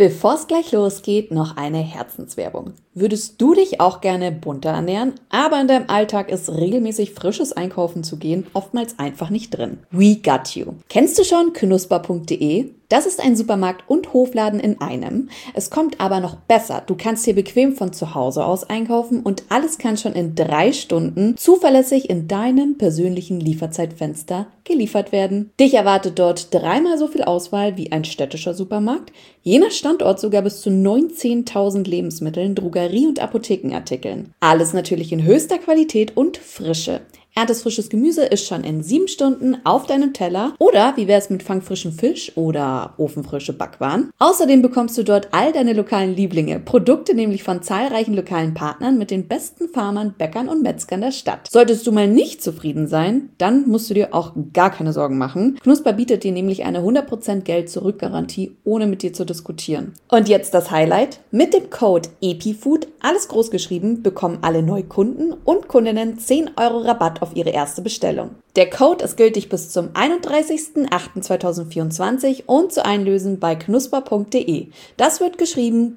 Bevor es gleich losgeht, noch eine Herzenswerbung. Würdest du dich auch gerne bunter ernähren, aber in deinem Alltag ist regelmäßig frisches Einkaufen zu gehen oftmals einfach nicht drin? We got you. Kennst du schon knusper.de? Das ist ein Supermarkt und Hofladen in einem. Es kommt aber noch besser. Du kannst hier bequem von zu Hause aus einkaufen und alles kann schon in 3 Stunden zuverlässig in deinem persönlichen Lieferzeitfenster geliefert werden. Dich erwartet dort 3-mal so viel Auswahl wie ein städtischer Supermarkt. Je nach Standort sogar bis zu 19.000 Lebensmitteln, Drogerie- und Apothekenartikeln. Alles natürlich in höchster Qualität und Frische. Erntest frisches Gemüse ist schon in 7 Stunden auf deinem Teller. Oder wie wär's mit fangfrischem Fisch oder ofenfrische Backwaren? Außerdem bekommst du dort all deine lokalen Lieblinge. Produkte nämlich von zahlreichen lokalen Partnern mit den besten Farmern, Bäckern und Metzgern der Stadt. Solltest du mal nicht zufrieden sein, dann musst du dir auch gar keine Sorgen machen. Knusper bietet dir nämlich eine 100% Geld-Zurück-Garantie, ohne mit dir zu diskutieren. Und jetzt das Highlight. Mit dem Code EPIFOOD, alles groß geschrieben, bekommen alle Neukunden und Kundinnen 10 Euro Rabatt auf ihre erste Bestellung. Der Code ist gültig bis zum 31.08.2024 und zu einlösen bei knusper.de. Das wird geschrieben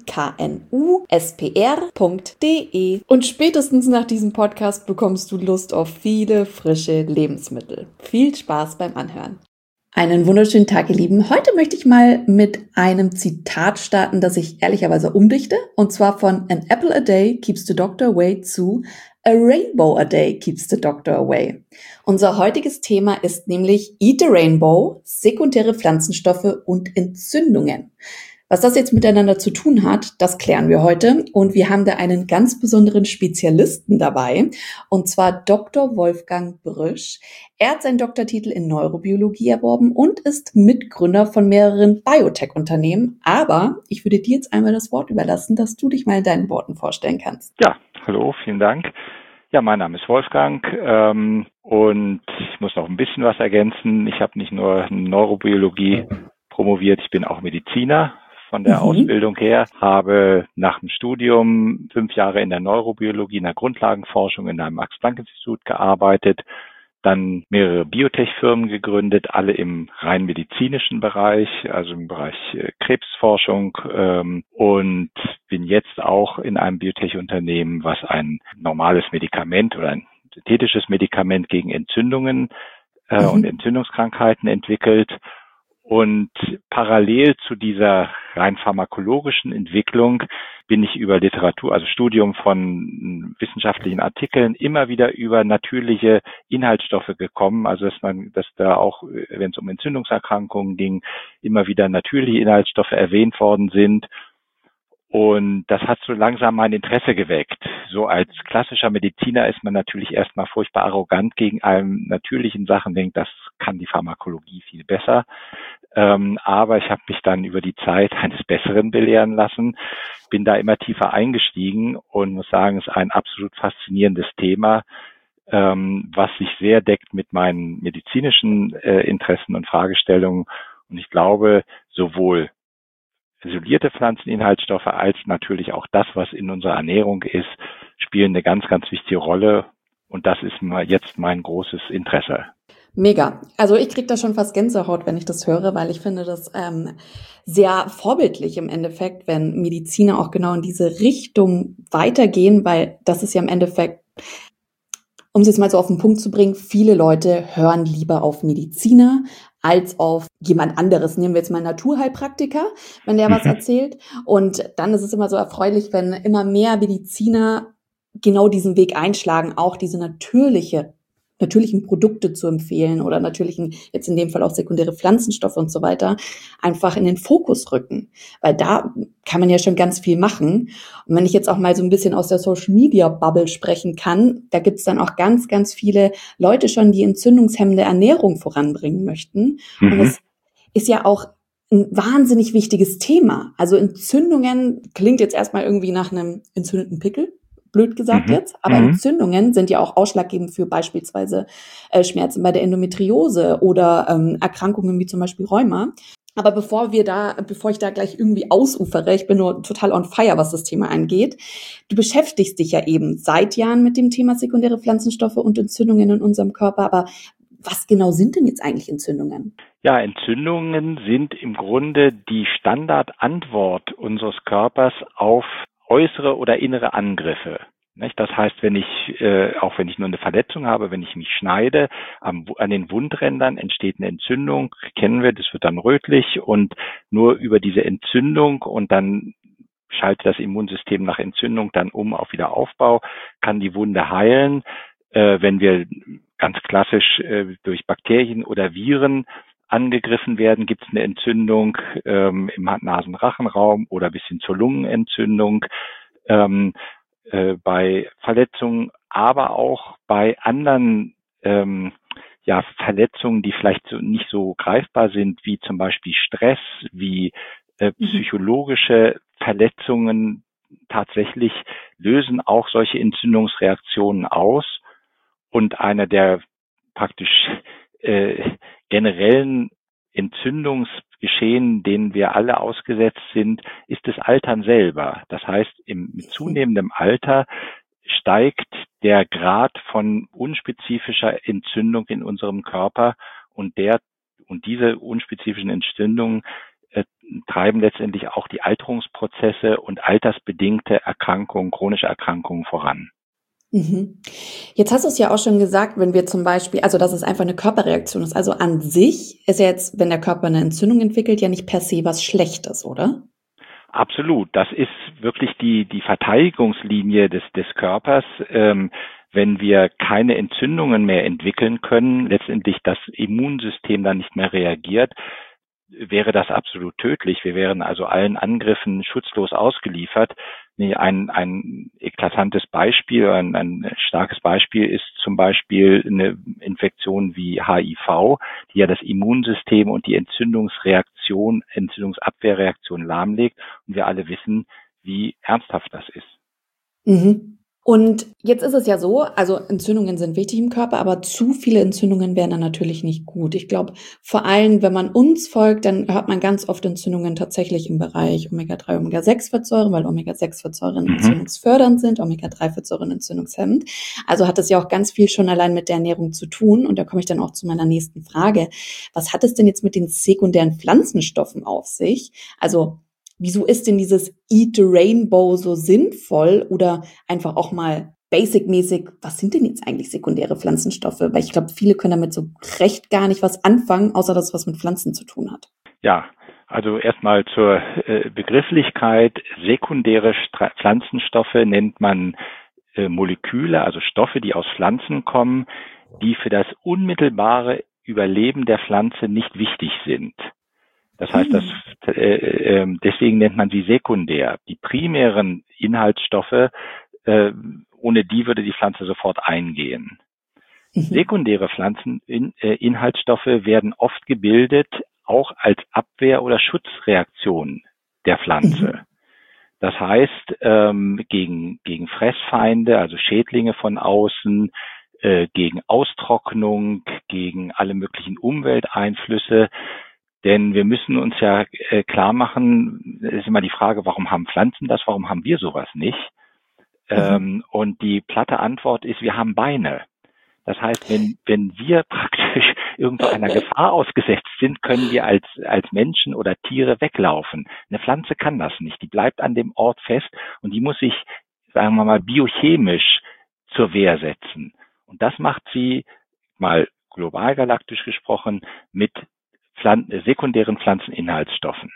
KNUSPR.de. Und spätestens nach diesem Podcast bekommst du Lust auf viele frische Lebensmittel. Viel Spaß beim Anhören. Einen wunderschönen Tag, ihr Lieben. Heute möchte ich mal mit einem Zitat starten, das ich ehrlicherweise umdichte. Und zwar von "An apple a day keeps the doctor away" zu "A rainbow a day keeps the doctor away". Unser heutiges Thema ist nämlich Eat a Rainbow, sekundäre Pflanzenstoffe und Entzündungen. Was das jetzt miteinander zu tun hat, das klären wir heute. Und wir haben da einen ganz besonderen Spezialisten dabei, und zwar Dr. Wolfgang Brüsch. Er hat seinen Doktortitel in Neurobiologie erworben und ist Mitgründer von mehreren Biotech-Unternehmen. Aber ich würde dir jetzt einmal das Wort überlassen, dass du dich mal in deinen Worten vorstellen kannst. Ja, hallo, vielen Dank. Ja, mein Name ist Wolfgang und ich muss noch ein bisschen was ergänzen. Ich habe nicht nur Neurobiologie promoviert, ich bin auch Mediziner von der Ausbildung her, habe nach dem Studium 5 Jahre in der Neurobiologie, in der Grundlagenforschung in einem Max-Planck-Institut gearbeitet, dann mehrere Biotech-Firmen gegründet, alle im rein medizinischen Bereich, also im Bereich Krebsforschung, und bin jetzt auch in einem Biotech-Unternehmen, was ein normales Medikament oder ein synthetisches Medikament gegen Entzündungen und Entzündungskrankheiten entwickelt. Und parallel zu dieser rein pharmakologischen Entwicklung bin ich über Literatur, also Studium von wissenschaftlichen Artikeln, immer wieder über natürliche Inhaltsstoffe gekommen. Also dass da auch, wenn es um Entzündungserkrankungen ging, immer wieder natürliche Inhaltsstoffe erwähnt worden sind. Und das hat so langsam mein Interesse geweckt. So als klassischer Mediziner ist man natürlich erstmal furchtbar arrogant gegen einem natürlichen Sachen, denkt, das kann die Pharmakologie viel besser. Aber ich habe mich dann über die Zeit eines Besseren belehren lassen, bin da immer tiefer eingestiegen und muss sagen, es ist ein absolut faszinierendes Thema, was sich sehr deckt mit meinen medizinischen Interessen und Fragestellungen. Und ich glaube, sowohl isolierte Pflanzeninhaltsstoffe als natürlich auch das, was in unserer Ernährung ist, spielen eine ganz, ganz wichtige Rolle. Und das ist jetzt mein großes Interesse. Mega. Also ich kriege da schon fast Gänsehaut, wenn ich das höre, weil ich finde das sehr vorbildlich im Endeffekt, wenn Mediziner auch genau in diese Richtung weitergehen, weil das ist ja im Endeffekt, um es jetzt mal so auf den Punkt zu bringen, viele Leute hören lieber auf Mediziner als auf jemand anderes. Nehmen wir jetzt mal einen Naturheilpraktiker, wenn der was erzählt. Und dann ist es immer so erfreulich, wenn immer mehr Mediziner genau diesen Weg einschlagen, auch diese natürlichen Produkte zu empfehlen oder natürlichen, jetzt in dem Fall auch sekundäre Pflanzenstoffe und so weiter, einfach in den Fokus rücken. Weil da kann man ja schon ganz viel machen. Und wenn ich jetzt auch mal so ein bisschen aus der Social-Media-Bubble sprechen kann, da gibt's dann auch ganz, ganz viele Leute schon, die entzündungshemmende Ernährung voranbringen möchten. Und es ist ja auch ein wahnsinnig wichtiges Thema. Also Entzündungen klingt jetzt erstmal irgendwie nach einem entzündeten Pickel, blöd gesagt jetzt, aber Entzündungen sind ja auch ausschlaggebend für beispielsweise Schmerzen bei der Endometriose oder Erkrankungen wie zum Beispiel Rheuma. Aber bevor ich da gleich irgendwie ausufere, ich bin nur total on fire, was das Thema angeht. Du beschäftigst dich ja eben seit Jahren mit dem Thema sekundäre Pflanzenstoffe und Entzündungen in unserem Körper. Aber was genau sind denn jetzt eigentlich Entzündungen? Ja, Entzündungen sind im Grunde die Standardantwort unseres Körpers auf äußere oder innere Angriffe. Nicht? Das heißt, auch wenn ich nur eine Verletzung habe, wenn ich mich schneide, an den Wundrändern entsteht eine Entzündung, kennen wir, das wird dann rötlich und nur über diese Entzündung und dann schaltet das Immunsystem nach Entzündung dann auf Wiederaufbau, kann die Wunde heilen. Wenn wir ganz klassisch durch Bakterien oder Viren angegriffen werden, gibt es eine Entzündung im Nasenrachenraum oder bis hin zur Lungenentzündung. Bei Verletzungen, aber auch bei anderen Verletzungen, die vielleicht nicht so greifbar sind, wie zum Beispiel Stress, wie psychologische Verletzungen tatsächlich lösen auch solche Entzündungsreaktionen aus. Und einer der praktisch generellen Entzündungsgeschehen, denen wir alle ausgesetzt sind, ist das Altern selber. Das heißt, mit zunehmendem Alter steigt der Grad von unspezifischer Entzündung in unserem Körper und diese unspezifischen Entzündungen treiben letztendlich auch die Alterungsprozesse und altersbedingte Erkrankungen, chronische Erkrankungen voran. Mhm. Jetzt hast du es ja auch schon gesagt, wenn wir zum Beispiel, also dass es einfach eine Körperreaktion ist. Also an sich ist ja jetzt, wenn der Körper eine Entzündung entwickelt, ja nicht per se was Schlechtes, oder? Absolut. Das ist wirklich die Verteidigungslinie des Körpers. Wenn wir keine Entzündungen mehr entwickeln können, letztendlich das Immunsystem dann nicht mehr reagiert, wäre das absolut tödlich. Wir wären also allen Angriffen schutzlos ausgeliefert. Ein eklatantes Beispiel, ein starkes Beispiel ist zum Beispiel eine Infektion wie HIV, die ja das Immunsystem und die Entzündungsabwehrreaktion lahmlegt. Und wir alle wissen, wie ernsthaft das ist. Mhm. Und jetzt ist es ja so, also Entzündungen sind wichtig im Körper, aber zu viele Entzündungen wären dann natürlich nicht gut. Ich glaube, vor allem, wenn man uns folgt, dann hört man ganz oft Entzündungen tatsächlich im Bereich Omega-3, Omega-6-Fettsäuren, weil Omega-6-Fettsäuren entzündungsfördernd sind, Omega-3-Fettsäuren entzündungshemmend. Also hat es ja auch ganz viel schon allein mit der Ernährung zu tun. Und da komme ich dann auch zu meiner nächsten Frage. Was hat es denn jetzt mit den sekundären Pflanzenstoffen auf sich? Also wieso ist denn dieses Eat the Rainbow so sinnvoll oder einfach auch mal basic-mäßig, was sind denn jetzt eigentlich sekundäre Pflanzenstoffe? Weil ich glaube, viele können damit so recht gar nicht was anfangen, außer dass es was mit Pflanzen zu tun hat. Ja, also erstmal zur Begrifflichkeit. Sekundäre Pflanzenstoffe nennt man Moleküle, also Stoffe, die aus Pflanzen kommen, die für das unmittelbare Überleben der Pflanze nicht wichtig sind. Das heißt, deswegen nennt man sie sekundär. Die primären Inhaltsstoffe, ohne die würde die Pflanze sofort eingehen. Sekundäre Pflanzeninhaltsstoffe werden oft gebildet, auch als Abwehr- oder Schutzreaktion der Pflanze. Das heißt, gegen Fressfeinde, also Schädlinge von außen, gegen Austrocknung, gegen alle möglichen Umwelteinflüsse. Denn wir müssen uns ja klar machen, es ist immer die Frage, warum haben Pflanzen das, warum haben wir sowas nicht? Und die platte Antwort ist, wir haben Beine. Das heißt, wenn wir praktisch irgendwo einer Gefahr ausgesetzt sind, können wir als Menschen oder Tiere weglaufen. Eine Pflanze kann das nicht. Die bleibt an dem Ort fest und die muss sich, sagen wir mal, biochemisch zur Wehr setzen. Und das macht sie, mal global galaktisch gesprochen, mit sekundären Pflanzeninhaltsstoffen.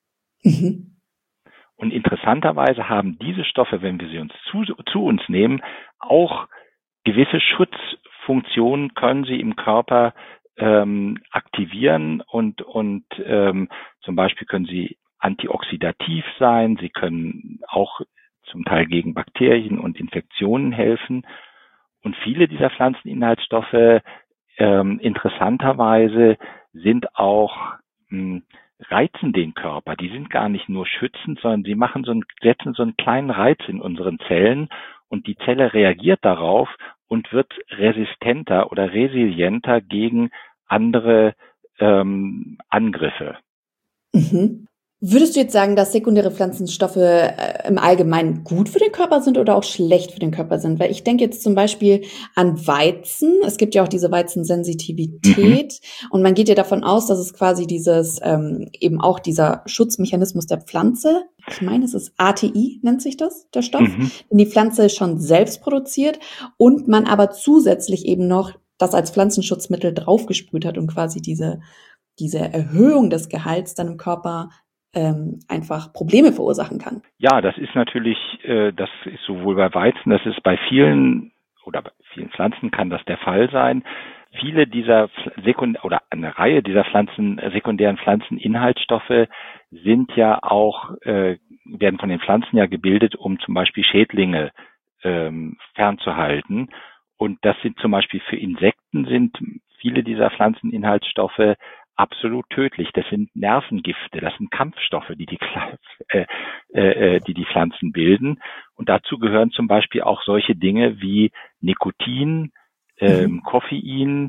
Und interessanterweise haben diese Stoffe, wenn wir sie uns zu uns nehmen, auch gewisse Schutzfunktionen können sie im Körper aktivieren und zum Beispiel können sie antioxidativ sein, sie können auch zum Teil gegen Bakterien und Infektionen helfen. Und viele dieser Pflanzeninhaltsstoffe interessanterweise sind auch reizen den Körper. Die sind gar nicht nur schützend, sondern sie setzen so einen kleinen Reiz in unseren Zellen und die Zelle reagiert darauf und wird resistenter oder resilienter gegen andere Angriffe. Würdest du jetzt sagen, dass sekundäre Pflanzenstoffe im Allgemeinen gut für den Körper sind oder auch schlecht für den Körper sind? Weil ich denke jetzt zum Beispiel an Weizen. Es gibt ja auch diese Mhm. Weizensensitivität und man geht ja davon aus, dass es quasi dieses eben auch dieser Schutzmechanismus der Pflanze. Ich meine, es ist ATI, nennt sich das, der Stoff, Mhm. den die Pflanze schon selbst produziert und man aber zusätzlich eben noch das als Pflanzenschutzmittel draufgesprüht hat und quasi diese Erhöhung des Gehalts dann im Körper einfach Probleme verursachen kann. Ja, das ist natürlich, das ist sowohl bei Weizen, das ist bei vielen oder bei vielen Pflanzen kann das der Fall sein. Viele dieser oder eine Reihe dieser sekundären Pflanzeninhaltsstoffe sind ja auch, werden von den Pflanzen ja gebildet, um zum Beispiel Schädlinge fernzuhalten. Und das sind zum Beispiel für Insekten sind viele dieser Pflanzeninhaltsstoffe absolut tödlich. Das sind Nervengifte, das sind Kampfstoffe, die Pflanzen bilden. Und dazu gehören zum Beispiel auch solche Dinge wie Nikotin, Mhm. Koffein,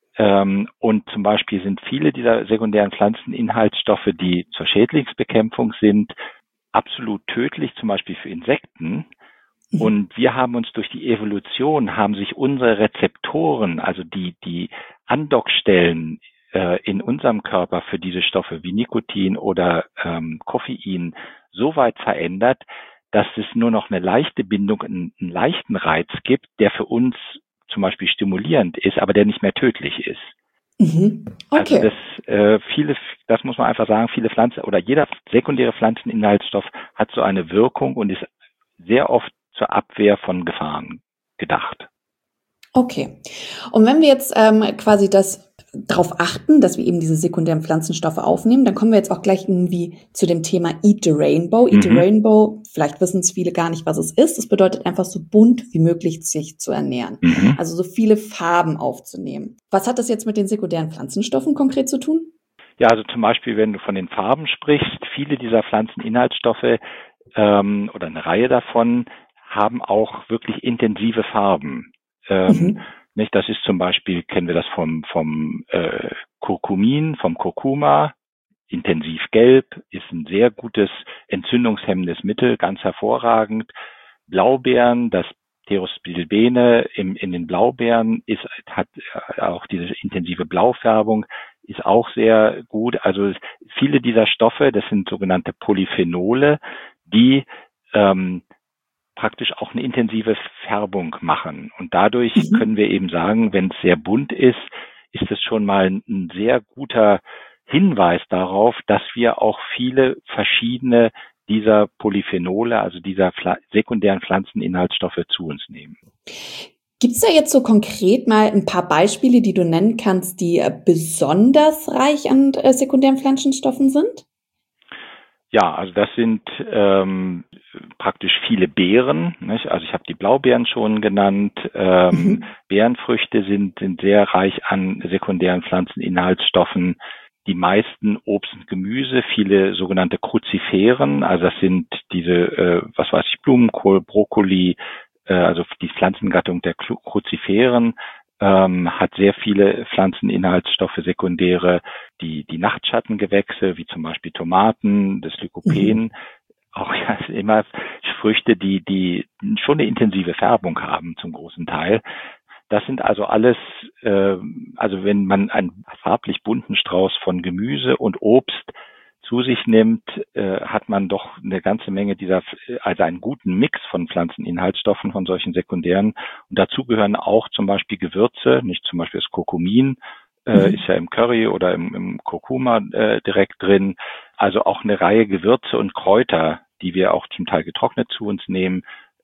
und zum Beispiel sind viele dieser sekundären Pflanzeninhaltsstoffe, die zur Schädlingsbekämpfung sind, absolut tödlich, zum Beispiel für Insekten. Mhm. Und wir haben uns durch die Evolution, haben sich unsere Rezeptoren, also die Andockstellen in unserem Körper für diese Stoffe wie Nikotin oder Koffein so weit verändert, dass es nur noch eine leichte Bindung, einen leichten Reiz gibt, der für uns zum Beispiel stimulierend ist, aber der nicht mehr tödlich ist. Mhm. Also Okay. das muss man einfach sagen, viele Pflanzen oder jeder sekundäre Pflanzeninhaltsstoff hat so eine Wirkung und ist sehr oft zur Abwehr von Gefahren gedacht. Okay. Und wenn wir jetzt quasi das darauf achten, dass wir eben diese sekundären Pflanzenstoffe aufnehmen, dann kommen wir jetzt auch gleich irgendwie zu dem Thema Eat the Rainbow. Eat the Mhm. Rainbow, vielleicht wissen es viele gar nicht, was es ist. Es bedeutet einfach so bunt wie möglich sich zu ernähren. Mhm. Also so viele Farben aufzunehmen. Was hat das jetzt mit den sekundären Pflanzenstoffen konkret zu tun? Ja, also zum Beispiel, wenn du von den Farben sprichst, viele dieser Pflanzeninhaltsstoffe oder eine Reihe davon haben auch wirklich intensive Farben. Ähm, Mhm. nicht? Das ist zum Beispiel, kennen wir das vom Kurkumin, vom Kurkuma, intensiv gelb, ist ein sehr gutes entzündungshemmendes Mittel, ganz hervorragend. Blaubeeren, das Pterospidilbene in den Blaubeeren hat auch diese intensive Blaufärbung, ist auch sehr gut. Also viele dieser Stoffe, das sind sogenannte Polyphenole, die ähm, praktisch auch eine intensive Färbung machen. Und dadurch können Mhm. wir eben sagen, wenn es sehr bunt ist, ist es schon mal ein sehr guter Hinweis darauf, dass wir auch viele verschiedene dieser Polyphenole, also dieser sekundären Pflanzeninhaltsstoffe zu uns nehmen. Gibt es da jetzt so konkret mal ein paar Beispiele, die du nennen kannst, die besonders reich an sekundären Pflanzenstoffen sind? Ja, also das sind praktisch viele Beeren. Nicht? Also ich habe die Blaubeeren schon genannt. Mhm. Beerenfrüchte sind sehr reich an sekundären Pflanzeninhaltsstoffen. Die meisten Obst und Gemüse, viele sogenannte Kruziferen, also das sind diese, was weiß ich, Blumenkohl, Brokkoli, also die Pflanzengattung der Kruziferen, hat sehr viele Pflanzeninhaltsstoffe, sekundäre, die Nachtschattengewächse, wie zum Beispiel Tomaten, das Mhm. Lykopen, auch ja immer Früchte, die schon eine intensive Färbung haben zum großen Teil. Das sind also alles, also wenn man einen farblich bunten Strauß von Gemüse und Obst zu sich nimmt, hat man doch eine ganze Menge also einen guten Mix von Pflanzeninhaltsstoffen, von solchen sekundären. Und dazu gehören auch zum Beispiel Gewürze, nicht zum Beispiel das Kurkumin, ist Mhm. ja im Curry oder im Kurkuma direkt drin. Also auch eine Reihe Gewürze und Kräuter, die wir auch zum Teil getrocknet zu uns nehmen,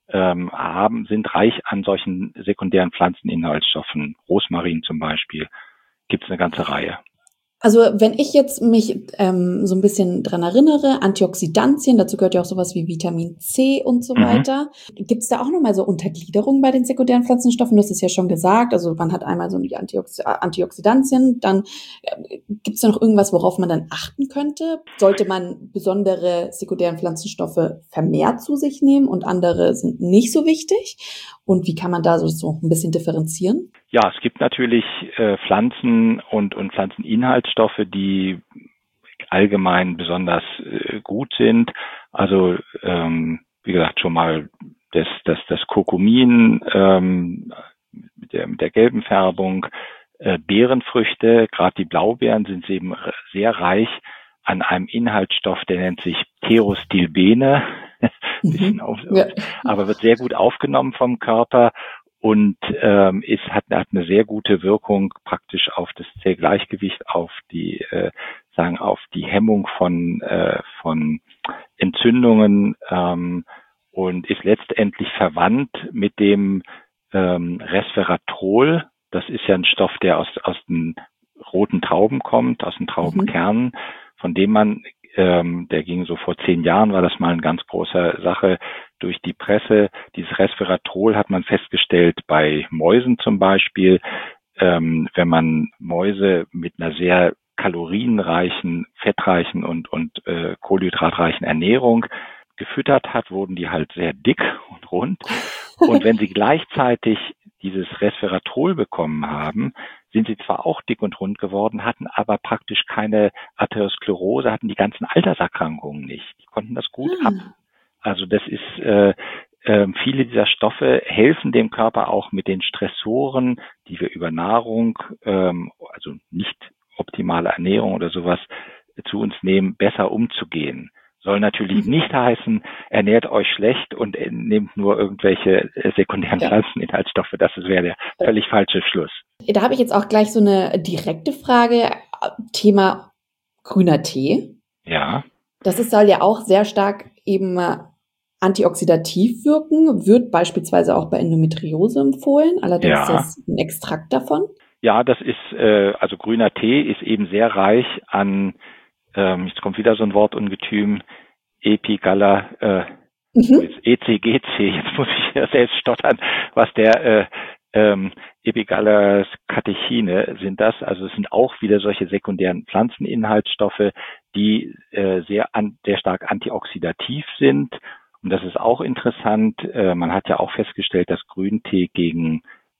sind reich an solchen sekundären Pflanzeninhaltsstoffen. Rosmarin zum Beispiel, gibt es eine ganze Reihe. Also wenn ich jetzt mich so ein bisschen dran erinnere, Antioxidantien, dazu gehört ja auch sowas wie Vitamin C und so Mhm. weiter. Gibt es da auch nochmal so Untergliederungen bei den sekundären Pflanzenstoffen? Du hast es ja schon gesagt, also man hat einmal so die Antioxidantien, dann gibt es da noch irgendwas, worauf man dann achten könnte? Sollte man besondere sekundären Pflanzenstoffe vermehrt zu sich nehmen und andere sind nicht so wichtig? Und wie kann man da so ein bisschen differenzieren? Ja, es gibt natürlich Pflanzen und Pflanzeninhaltsstoffe, die nicht allgemein besonders gut sind. Also wie gesagt, schon mal das Kurkumin mit der gelben Färbung, Beerenfrüchte, gerade die Blaubeeren sind eben sehr reich an einem Inhaltsstoff, der nennt sich Pterostilbene, aber wird sehr gut aufgenommen vom Körper und hat eine sehr gute Wirkung praktisch auf das Zellgleichgewicht, auf die Hemmung von Entzündungen und ist letztendlich verwandt mit dem Resveratrol. Das ist ja ein Stoff, der aus den roten Trauben kommt, aus den Traubenkernen, von dem man, der ging so vor 10 Jahren, war das mal eine ganz große Sache durch die Presse. Dieses Resveratrol hat man festgestellt bei Mäusen zum Beispiel, wenn man Mäuse mit einer sehr kalorienreichen, fettreichen und kohlenhydratreichen Ernährung gefüttert hat, wurden die halt sehr dick und rund. Und wenn sie gleichzeitig dieses Resveratrol bekommen haben, sind sie zwar auch dick und rund geworden, hatten aber praktisch keine Arteriosklerose, hatten die ganzen Alterserkrankungen nicht. Die konnten das gut ab. Also das ist, viele dieser Stoffe helfen dem Körper auch mit den Stressoren, die wir über Nahrung, also nicht optimale Ernährung oder sowas zu uns nehmen, besser umzugehen. Soll natürlich nicht heißen, ernährt euch schlecht und nehmt nur irgendwelche sekundären Pflanzeninhaltsstoffe. Das wäre der völlig falsche Schluss. Da habe ich jetzt auch gleich so eine direkte Frage. Thema grüner Tee. Ja. Soll ja auch sehr stark eben antioxidativ wirken, wird beispielsweise auch bei Endometriose empfohlen. Allerdings ist das ein Extrakt davon. Ja, das ist, also grüner Tee ist eben sehr reich an, jetzt kommt wieder so ein Wortungetüm, ECGC, jetzt muss ich ja selbst stottern, was der Epigallus-Catechine sind das. Also es sind auch wieder solche sekundären Pflanzeninhaltsstoffe, die sehr stark antioxidativ sind. Und das ist auch interessant. Man hat ja auch festgestellt, dass Grüntee gegen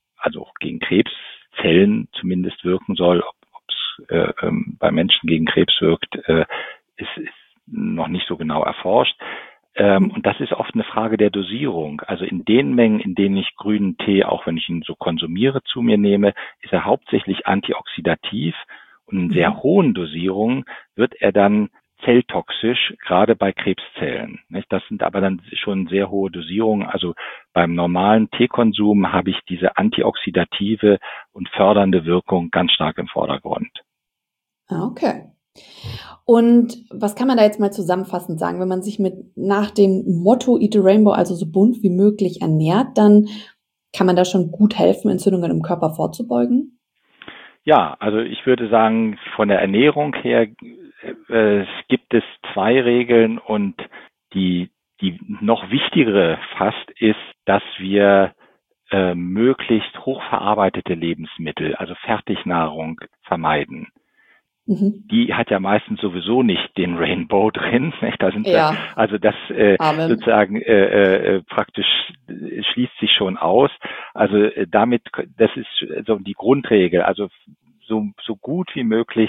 Krebszellen zumindest wirken soll. Ob es bei Menschen gegen Krebs wirkt, ist noch nicht so genau erforscht. Und das ist oft eine Frage der Dosierung. Also in den Mengen, in denen ich grünen Tee, auch wenn ich ihn so konsumiere, zu mir nehme, ist er hauptsächlich antioxidativ. Und in sehr hohen Dosierungen wird er dann zelltoxisch, gerade bei Krebszellen. Das sind aber dann schon sehr hohe Dosierungen. Also beim normalen Teekonsum habe ich diese antioxidative und fördernde Wirkung ganz stark im Vordergrund. Okay. Und was kann man da jetzt mal zusammenfassend sagen? Wenn man sich nach dem Motto Eat the Rainbow, also so bunt wie möglich ernährt, dann kann man da schon gut helfen, Entzündungen im Körper vorzubeugen? Ja, also ich würde sagen, von der Ernährung her gibt es 2 Regeln und die noch wichtigere fast ist, dass wir möglichst hochverarbeitete Lebensmittel, also Fertignahrung, vermeiden. Die hat ja meistens sowieso nicht den Rainbow drin. Da sind also das sozusagen praktisch schließt sich schon aus. Also das ist so die Grundregel. Also so gut wie möglich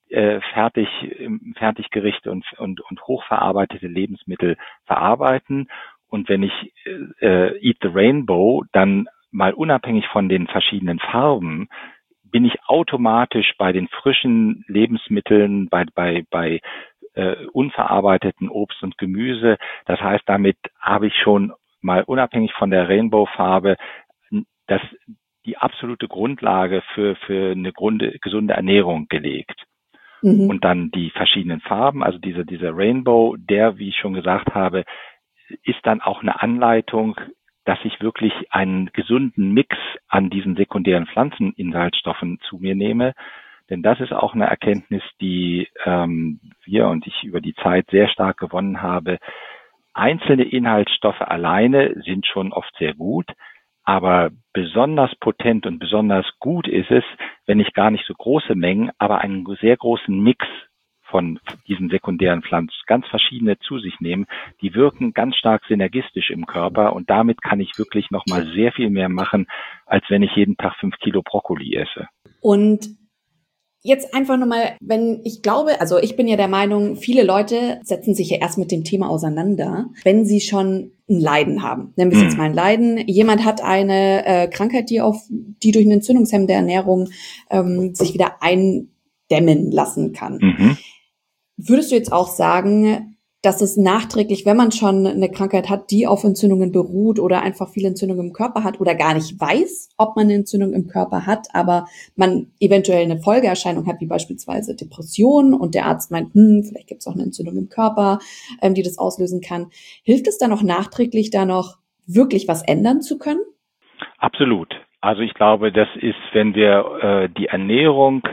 Fertiggerichte und hochverarbeitete Lebensmittel verarbeiten. Und wenn ich Eat the Rainbow, dann mal unabhängig von den verschiedenen Farben, bin ich automatisch bei den frischen Lebensmitteln, bei unverarbeiteten Obst und Gemüse. Das heißt, damit habe ich schon mal unabhängig von der Rainbow-Farbe die absolute Grundlage für eine gesunde Ernährung gelegt. Und dann die verschiedenen Farben, also dieser Rainbow, der, wie ich schon gesagt habe, ist dann auch eine Anleitung, dass ich wirklich einen gesunden Mix an diesen sekundären Pflanzeninhaltsstoffen zu mir nehme. Denn das ist auch eine Erkenntnis, die wir und ich über die Zeit sehr stark gewonnen habe. Einzelne Inhaltsstoffe alleine sind schon oft sehr gut, aber besonders potent und besonders gut ist es, wenn ich gar nicht so große Mengen, aber einen sehr großen Mix von diesen sekundären Pflanzen, ganz verschiedene zu sich nehmen, die wirken ganz stark synergistisch im Körper und damit kann ich wirklich nochmal sehr viel mehr machen, als wenn ich jeden Tag 5 Kilo Brokkoli esse. Und Jetzt einfach nochmal, ich bin ja der Meinung, viele Leute setzen sich ja erst mit dem Thema auseinander, wenn sie schon ein Leiden haben. Nennen wir es jetzt mal ein Leiden. Jemand hat eine Krankheit, die durch eine entzündungshemmende Ernährung sich wieder eindämmen lassen kann. Mhm. Würdest du jetzt auch sagen, dass es nachträglich, wenn man schon eine Krankheit hat, die auf Entzündungen beruht oder einfach viele Entzündungen im Körper hat oder gar nicht weiß, ob man eine Entzündung im Körper hat, aber man eventuell eine Folgeerscheinung hat, wie beispielsweise Depression und der Arzt meint, vielleicht gibt es auch eine Entzündung im Körper, die das auslösen kann. Hilft es dann noch nachträglich, da noch wirklich was ändern zu können? Absolut. Also ich glaube, das ist, wenn wir die Ernährung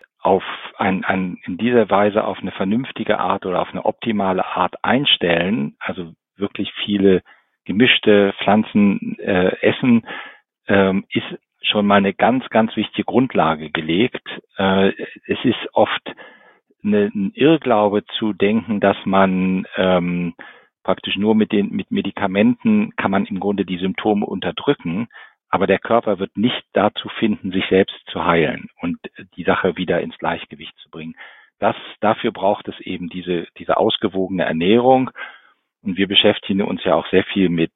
in dieser Weise auf eine vernünftige Art oder auf eine optimale Art einstellen, also wirklich viele gemischte Pflanzen essen, ist schon mal eine ganz, ganz wichtige Grundlage gelegt. Es ist oft ein Irrglaube zu denken, dass man praktisch nur mit Medikamenten kann man im Grunde die Symptome unterdrücken. Aber der Körper wird nicht dazu finden, sich selbst zu heilen und die Sache wieder ins Gleichgewicht zu bringen. Dafür braucht es eben diese ausgewogene Ernährung. Und wir beschäftigen uns ja auch sehr viel mit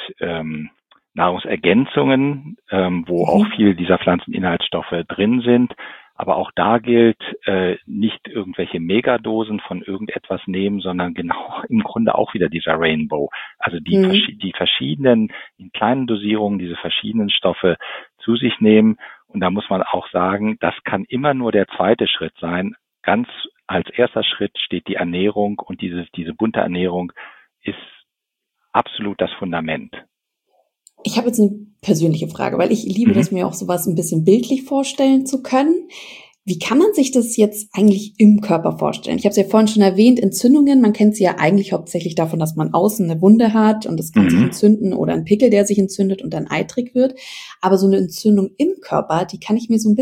Nahrungsergänzungen, wo auch viel dieser Pflanzeninhaltsstoffe drin sind. Aber auch da gilt, nicht irgendwelche Megadosen von irgendetwas nehmen, sondern genau im Grunde auch wieder dieser Rainbow. Also die verschiedenen, in kleinen Dosierungen, diese verschiedenen Stoffe zu sich nehmen. Und da muss man auch sagen, das kann immer nur der zweite Schritt sein. Ganz als erster Schritt steht die Ernährung und diese bunte Ernährung ist absolut das Fundament. Ich habe jetzt eine persönliche Frage, weil ich liebe das, mir auch sowas ein bisschen bildlich vorstellen zu können. Wie kann man sich das jetzt eigentlich im Körper vorstellen? Ich habe es ja vorhin schon erwähnt, Entzündungen, man kennt sie ja eigentlich hauptsächlich davon, dass man außen eine Wunde hat und das kann sich entzünden oder ein Pickel, der sich entzündet und dann eitrig wird. Aber so eine Entzündung im Körper, ich kann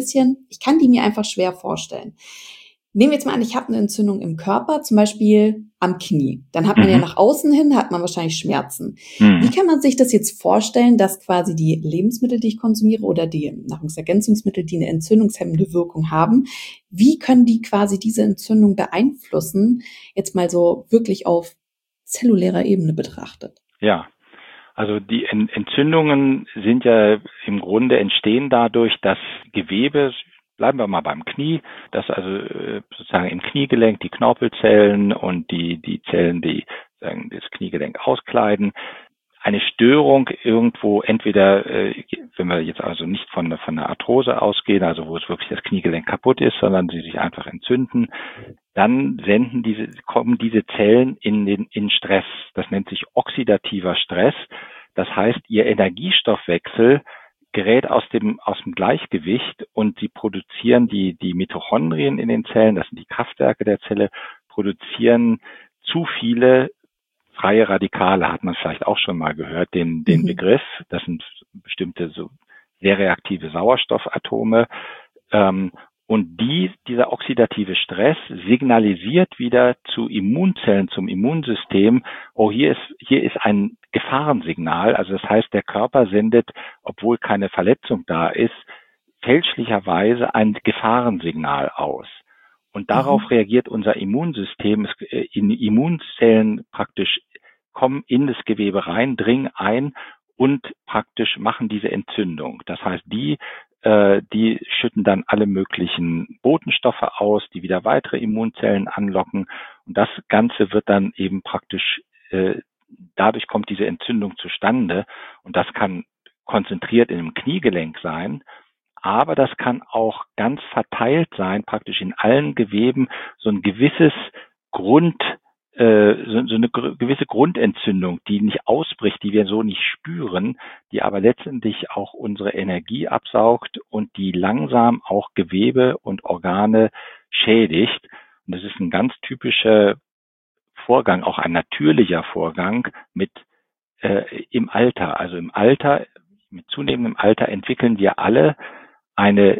die mir einfach schwer vorstellen. Nehmen wir jetzt mal an, ich habe eine Entzündung im Körper, zum Beispiel am Knie. Dann hat man ja nach außen hin, hat man wahrscheinlich Schmerzen. Wie kann man sich das jetzt vorstellen, dass quasi die Lebensmittel, die ich konsumiere oder die Nahrungsergänzungsmittel, die eine entzündungshemmende Wirkung haben, wie können die quasi diese Entzündung beeinflussen, jetzt mal so wirklich auf zellulärer Ebene betrachtet? Ja, also die Entzündungen sind ja im Grunde entstehen dadurch, dass Gewebe, bleiben wir mal beim Knie, dass also sozusagen im Kniegelenk die Knorpelzellen und die Zellen, die sagen, das Kniegelenk auskleiden, eine Störung irgendwo entweder, wenn wir jetzt also nicht von einer Arthrose ausgehen, also wo es wirklich das Kniegelenk kaputt ist, sondern sie sich einfach entzünden, dann kommen diese Zellen in Stress. Das nennt sich oxidativer Stress. Das heißt, ihr Energiestoffwechsel gerät aus dem Gleichgewicht und sie produzieren die Mitochondrien in den Zellen, das sind die Kraftwerke der Zelle, produzieren zu viele freie Radikale, hat man vielleicht auch schon mal gehört, den Begriff. Das sind bestimmte so sehr reaktive Sauerstoffatome. Und dieser oxidative Stress signalisiert wieder zu Immunzellen, zum Immunsystem, hier ist ein Gefahrensignal. Also das heißt, der Körper sendet, obwohl keine Verletzung da ist, fälschlicherweise ein Gefahrensignal aus. Und darauf reagiert unser Immunsystem. Immunzellen praktisch kommen in das Gewebe rein, dringen ein und praktisch machen diese Entzündung. Das heißt, die schütten dann alle möglichen Botenstoffe aus, die wieder weitere Immunzellen anlocken. Und das Ganze wird dann eben praktisch, dadurch kommt diese Entzündung zustande. Und das kann konzentriert in einem Kniegelenk sein. Aber das kann auch ganz verteilt sein, praktisch in allen Geweben, so ein gewisses so eine gewisse Grundentzündung, die nicht ausbricht, die wir so nicht spüren, die aber letztendlich auch unsere Energie absaugt und die langsam auch Gewebe und Organe schädigt. Und das ist ein ganz typischer Vorgang, auch ein natürlicher Vorgang im Alter. Also mit zunehmendem Alter entwickeln wir alle eine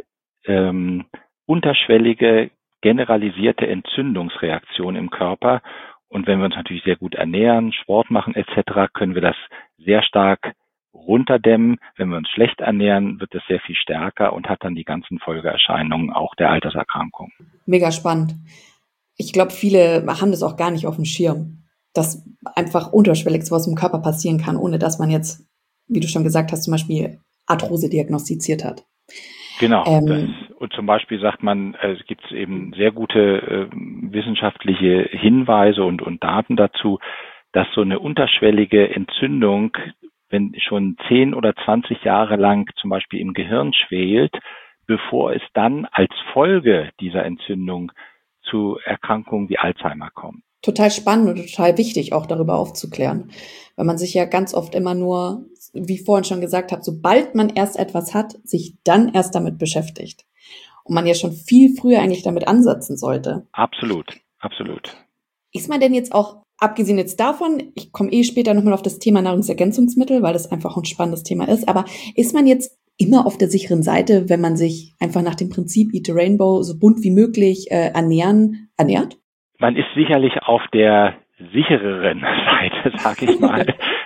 unterschwellige, generalisierte Entzündungsreaktion im Körper. Und wenn wir uns natürlich sehr gut ernähren, Sport machen etc., können wir das sehr stark runterdämmen. Wenn wir uns schlecht ernähren, wird das sehr viel stärker und hat dann die ganzen Folgeerscheinungen auch der Alterserkrankung. Mega spannend. Ich glaube, viele haben das auch gar nicht auf dem Schirm, dass einfach unterschwellig sowas im Körper passieren kann, ohne dass man jetzt, wie du schon gesagt hast, zum Beispiel Arthrose diagnostiziert hat. Genau. Und zum Beispiel sagt man, es gibt eben sehr gute wissenschaftliche Hinweise und Daten dazu, dass so eine unterschwellige Entzündung, wenn schon 10 oder 20 Jahre lang zum Beispiel im Gehirn schwelt, bevor es dann als Folge dieser Entzündung zu Erkrankungen wie Alzheimer kommt. Total spannend und total wichtig, auch darüber aufzuklären. Weil man sich ja ganz oft immer nur, wie ich vorhin schon gesagt habe, sobald man erst etwas hat, sich dann erst damit beschäftigt. Und man ja schon viel früher eigentlich damit ansetzen sollte. Absolut, absolut. Ist man denn jetzt auch, abgesehen jetzt davon, ich komme später nochmal auf das Thema Nahrungsergänzungsmittel, weil das einfach ein spannendes Thema ist, aber ist man jetzt immer auf der sicheren Seite, wenn man sich einfach nach dem Prinzip Eat the Rainbow so bunt wie möglich ernährt? Man ist sicherlich auf der sichereren Seite, sag ich mal,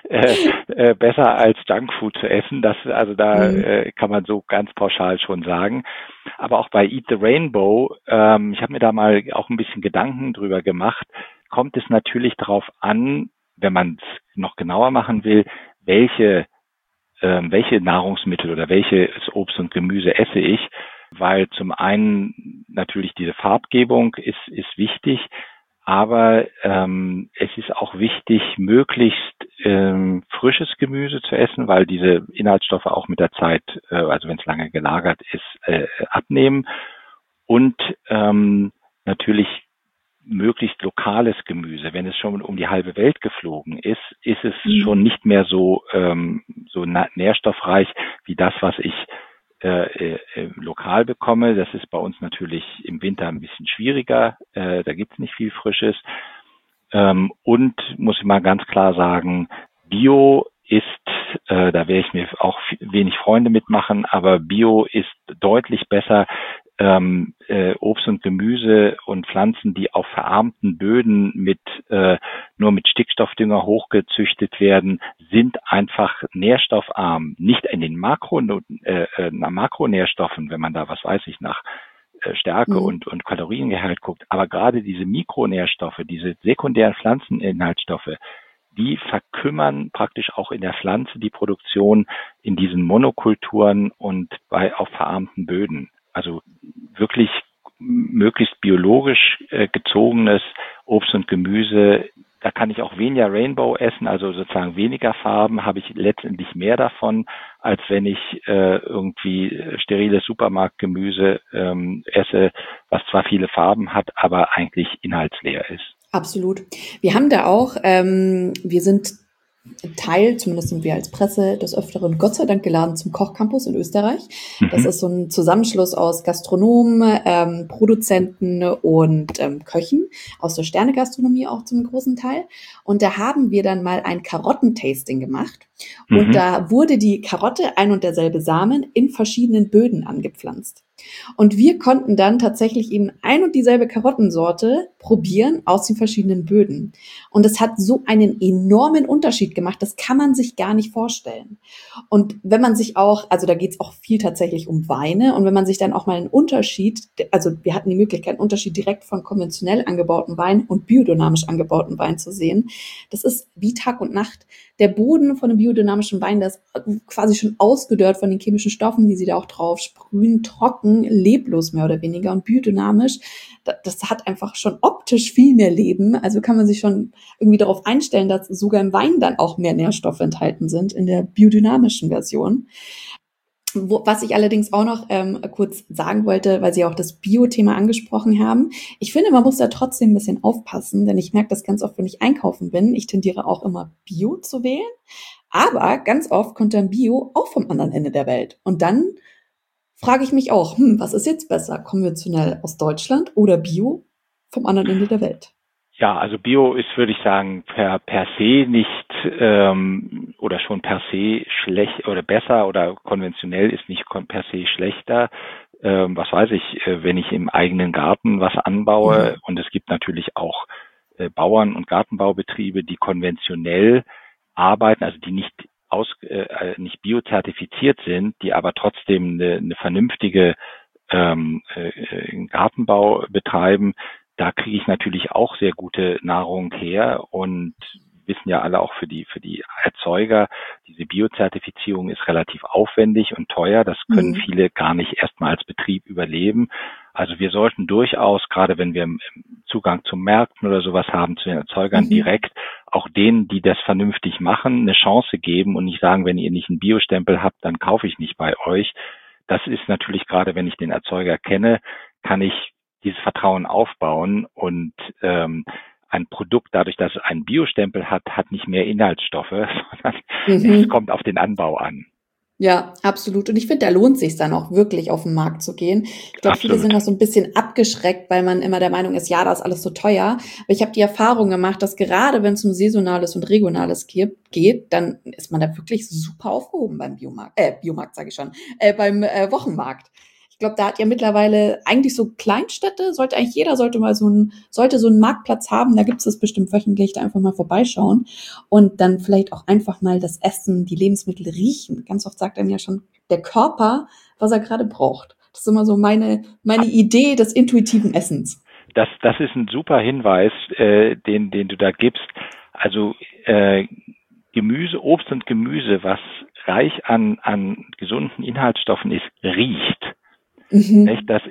besser als Junkfood zu essen. Da kann man so ganz pauschal schon sagen. Aber auch bei Eat the Rainbow, ich habe mir da mal auch ein bisschen Gedanken drüber gemacht, kommt es natürlich darauf an, wenn man es noch genauer machen will, welche Nahrungsmittel oder welches Obst und Gemüse esse ich, weil zum einen natürlich diese Farbgebung ist wichtig, aber es ist auch wichtig, möglichst frisches Gemüse zu essen, weil diese Inhaltsstoffe auch mit der Zeit, also wenn es lange gelagert ist, abnehmen und natürlich möglichst lokales Gemüse. Wenn es schon um die halbe Welt geflogen ist es schon nicht mehr so nährstoffreich wie das, was ich lokal bekomme. Das ist bei uns natürlich im Winter ein bisschen schwieriger. Da gibt's nicht viel Frisches. Und muss ich mal ganz klar sagen, Bio ist, da werde ich mir auch wenig Freunde mitmachen, aber Bio ist deutlich besser. Obst und Gemüse und Pflanzen, die auf verarmten Böden nur mit Stickstoffdünger hochgezüchtet werden, sind einfach nährstoffarm. Nicht in den Makronährstoffen, wenn man da, was weiß ich, nach Stärke und Kaloriengehalt guckt, aber gerade diese Mikronährstoffe, diese sekundären Pflanzeninhaltsstoffe, die verkümmern praktisch auch in der Pflanze die Produktion in diesen Monokulturen und auf verarmten Böden. Also wirklich möglichst biologisch gezogenes Obst und Gemüse. Da kann ich auch weniger Rainbow essen, also sozusagen weniger Farben, habe ich letztendlich mehr davon, als wenn ich irgendwie steriles Supermarktgemüse esse, was zwar viele Farben hat, aber eigentlich inhaltsleer ist. Absolut. Wir haben da auch, wir sind Teil, zumindest sind wir als Presse, des Öfteren Gott sei Dank geladen zum Kochcampus in Österreich. Das ist so ein Zusammenschluss aus Gastronomen, Produzenten und Köchen aus der Sternegastronomie auch zum großen Teil. Und da haben wir dann mal ein Karottentasting gemacht. Und da wurde die Karotte, ein und derselbe Samen, in verschiedenen Böden angepflanzt. Und wir konnten dann tatsächlich eben ein und dieselbe Karottensorte probieren aus den verschiedenen Böden. Und es hat so einen enormen Unterschied gemacht, das kann man sich gar nicht vorstellen. Und wenn man sich auch, also da geht es auch viel tatsächlich um Weine, und wenn man sich dann auch mal einen Unterschied, also wir hatten die Möglichkeit, einen Unterschied direkt von konventionell angebauten Wein und biodynamisch angebauten Wein zu sehen, das ist wie Tag und Nacht. Der Boden von einem biodynamischen Wein, der ist quasi schon ausgedörrt von den chemischen Stoffen, die sie da auch drauf sprühen, trocken, leblos mehr oder weniger, und biodynamisch, das hat einfach schon optisch viel mehr Leben. Also kann man sich schon irgendwie darauf einstellen, dass sogar im Wein dann auch mehr Nährstoffe enthalten sind in der biodynamischen Version. Was ich allerdings auch noch kurz sagen wollte, weil Sie auch das Bio-Thema angesprochen haben. Ich finde, man muss da trotzdem ein bisschen aufpassen, denn ich merke das ganz oft, wenn ich einkaufen bin. Ich tendiere auch immer Bio zu wählen, aber ganz oft kommt dann Bio auch vom anderen Ende der Welt. Und dann frage ich mich auch, was ist jetzt besser? Konventionell aus Deutschland oder Bio vom anderen Ende der Welt? Ja, also Bio ist, würde ich sagen, per se nicht oder schon per se schlecht oder besser, oder konventionell ist nicht per se schlechter. Was weiß ich, wenn ich im eigenen Garten was anbaue, und es gibt natürlich auch Bauern- und Gartenbaubetriebe, die konventionell arbeiten, also die nicht nicht biozertifiziert sind, die aber trotzdem eine vernünftige Gartenbau betreiben, da kriege ich natürlich auch sehr gute Nahrung her und wissen ja alle auch für die Erzeuger, diese Biozertifizierung ist relativ aufwendig und teuer. Das können viele gar nicht erstmal als Betrieb überleben. Also wir sollten durchaus, gerade wenn wir Zugang zu Märkten oder sowas haben, zu den Erzeugern direkt, auch denen, die das vernünftig machen, eine Chance geben und nicht sagen, wenn ihr nicht einen Biostempel habt, dann kaufe ich nicht bei euch. Das ist natürlich gerade, wenn ich den Erzeuger kenne, kann ich dieses Vertrauen aufbauen und ein Produkt, dadurch, dass es einen Biostempel hat, hat nicht mehr Inhaltsstoffe, sondern es kommt auf den Anbau an. Ja, absolut. Und ich finde, da lohnt sich dann auch wirklich auf den Markt zu gehen. Ich glaube, viele sind noch so ein bisschen abgeschreckt, weil man immer der Meinung ist, ja, das ist alles so teuer. Aber ich habe die Erfahrung gemacht, dass gerade wenn es um Saisonales und Regionales geht, dann ist man da wirklich super aufgehoben beim Biomarkt sage ich schon, beim Wochenmarkt. Ich glaube, da hat ja mittlerweile eigentlich so Kleinstädte, sollte so einen Marktplatz haben, da gibt es das bestimmt wöchentlich, da einfach mal vorbeischauen und dann vielleicht auch einfach mal das Essen, die Lebensmittel riechen. Ganz oft sagt einem ja schon der Körper, was er gerade braucht. Das ist immer so meine Idee des intuitiven Essens. Das ist ein super Hinweis, den du da gibst. Also Gemüse, Obst und Gemüse, was reich an gesunden Inhaltsstoffen ist, riecht. Nicht, dass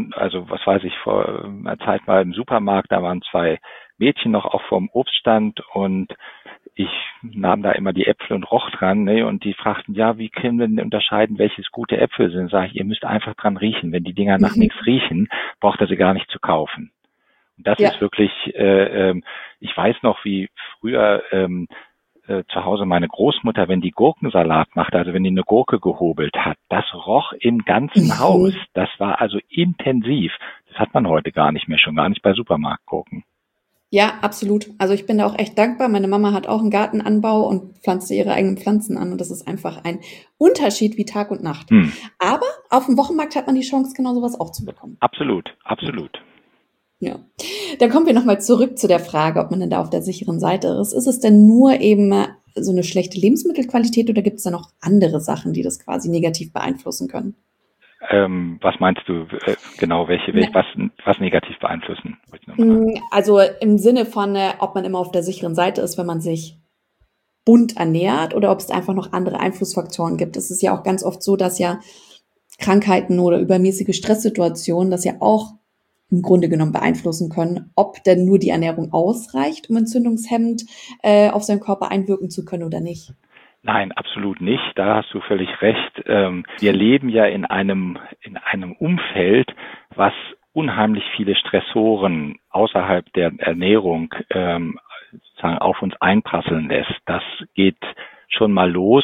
vor einer Zeit mal im Supermarkt, da waren 2 Mädchen noch auch vorm Obststand und ich nahm da immer die Äpfel und roch dran, ne, und die fragten, ja, wie können wir denn unterscheiden, welches gute Äpfel sind? Sag ich, ihr müsst einfach dran riechen. Wenn die Dinger nach nichts riechen, braucht ihr sie gar nicht zu kaufen. Und das ist wirklich, ich weiß noch, wie früher zu Hause meine Großmutter, wenn die Gurkensalat machte, also wenn die eine Gurke gehobelt hat, das roch im ganzen Haus. Das war also intensiv. Das hat man heute gar nicht mehr, schon gar nicht bei Supermarktgurken. Ja, absolut. Also ich bin da auch echt dankbar. Meine Mama hat auch einen Gartenanbau und pflanzte ihre eigenen Pflanzen an und das ist einfach ein Unterschied wie Tag und Nacht. Aber auf dem Wochenmarkt hat man die Chance, genau sowas auch zu bekommen. Absolut, absolut. Ja, dann kommen wir nochmal zurück zu der Frage, ob man denn da auf der sicheren Seite ist. Ist es denn nur eben so eine schlechte Lebensmittelqualität oder gibt es da noch andere Sachen, die das quasi negativ beeinflussen können? Was meinst du genau, was negativ beeinflussen? Also im Sinne von, ob man immer auf der sicheren Seite ist, wenn man sich bunt ernährt oder ob es einfach noch andere Einflussfaktoren gibt. Es ist ja auch ganz oft so, dass ja Krankheiten oder übermäßige Stresssituationen das ja auch im Grunde genommen beeinflussen können, ob denn nur die Ernährung ausreicht, um entzündungshemmend auf seinen Körper einwirken zu können oder nicht. Nein, absolut nicht. Da hast du völlig recht. Wir leben ja in einem Umfeld, was unheimlich viele Stressoren außerhalb der Ernährung sozusagen auf uns einprasseln lässt. Das geht schon mal los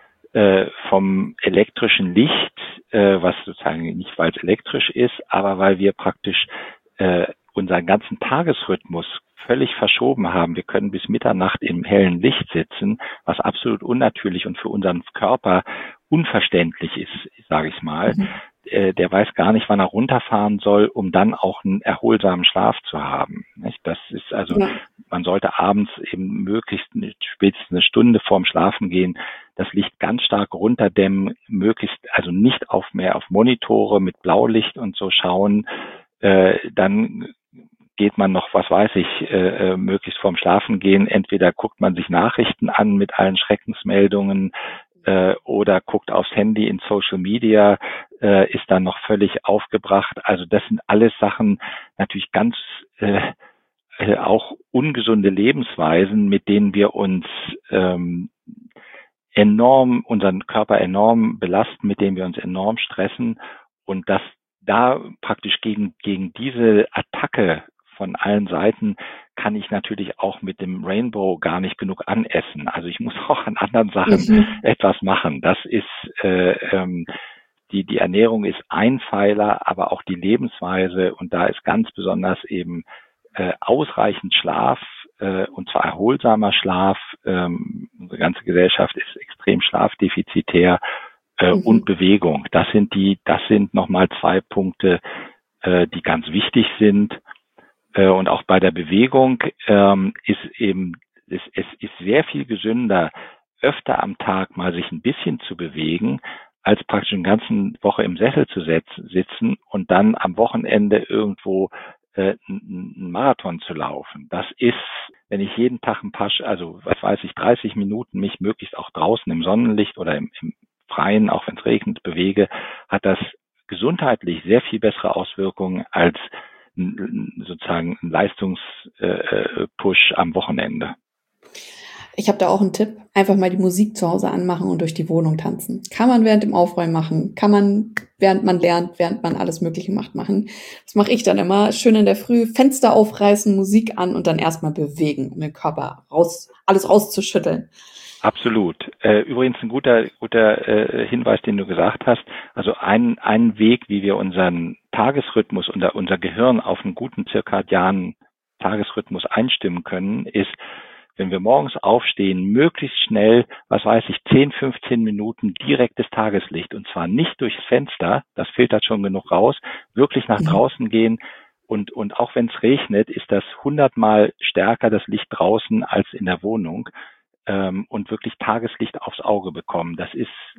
vom elektrischen Licht, was sozusagen nicht, weil es elektrisch ist, aber weil wir praktisch unseren ganzen Tagesrhythmus völlig verschoben haben. Wir können bis Mitternacht im hellen Licht sitzen, was absolut unnatürlich und für unseren Körper unverständlich ist, sage ich mal. Der weiß gar nicht, wann er runterfahren soll, um dann auch einen erholsamen Schlaf zu haben. Das ist also, man sollte abends eben spätestens eine Stunde vorm Schlafen gehen, das Licht ganz stark runterdämmen, möglichst also nicht mehr auf Monitore mit Blaulicht und so schauen. Dann geht man noch, möglichst vorm Schlafen gehen. Entweder guckt man sich Nachrichten an mit allen Schreckensmeldungen oder guckt aufs Handy in Social Media, ist dann noch völlig aufgebracht. Also das sind alles Sachen, natürlich ganz auch ungesunde Lebensweisen, mit denen wir uns unseren Körper enorm belasten, mit denen wir uns enorm stressen und das da praktisch gegen diese Attacke von allen Seiten kann ich natürlich auch mit dem Rainbow gar nicht genug anessen. Also ich muss auch an anderen Sachen etwas machen. Das ist die Ernährung ist ein Pfeiler, aber auch die Lebensweise und da ist ganz besonders eben ausreichend Schlaf und zwar erholsamer Schlaf. Unsere ganze Gesellschaft ist extrem schlafdefizitär und Bewegung. Das sind nochmal 2 Punkte, die ganz wichtig sind. Und auch bei der Bewegung ist eben, es ist sehr viel gesünder, öfter am Tag mal sich ein bisschen zu bewegen, als praktisch eine ganze Woche im Sessel zu sitzen und dann am Wochenende irgendwo einen Marathon zu laufen. Das ist, wenn ich jeden Tag 30 Minuten mich möglichst auch draußen im Sonnenlicht oder im Freien, auch wenn es regnet, bewege, hat das gesundheitlich sehr viel bessere Auswirkungen als sozusagen ein Leistungspush am Wochenende. Ich habe da auch einen Tipp. Einfach mal die Musik zu Hause anmachen und durch die Wohnung tanzen. Kann man während dem Aufräumen machen. Kann man, während man lernt, während man alles Mögliche machen. Das mache ich dann immer. Schön in der Früh, Fenster aufreißen, Musik an und dann erstmal bewegen, um den Körper alles rauszuschütteln. Absolut. Übrigens ein guter Hinweis, den du gesagt hast. Also ein Weg, wie wir unseren Tagesrhythmus und unser Gehirn auf einen guten zirkadianen Tagesrhythmus einstimmen können, ist, wenn wir morgens aufstehen, möglichst schnell, 10, 15 Minuten direktes Tageslicht, und zwar nicht durchs Fenster, das filtert schon genug raus, wirklich nach draußen gehen, und auch wenn es regnet, ist das 100-mal stärker, das Licht draußen, als in der Wohnung, und wirklich Tageslicht aufs Auge bekommen. Das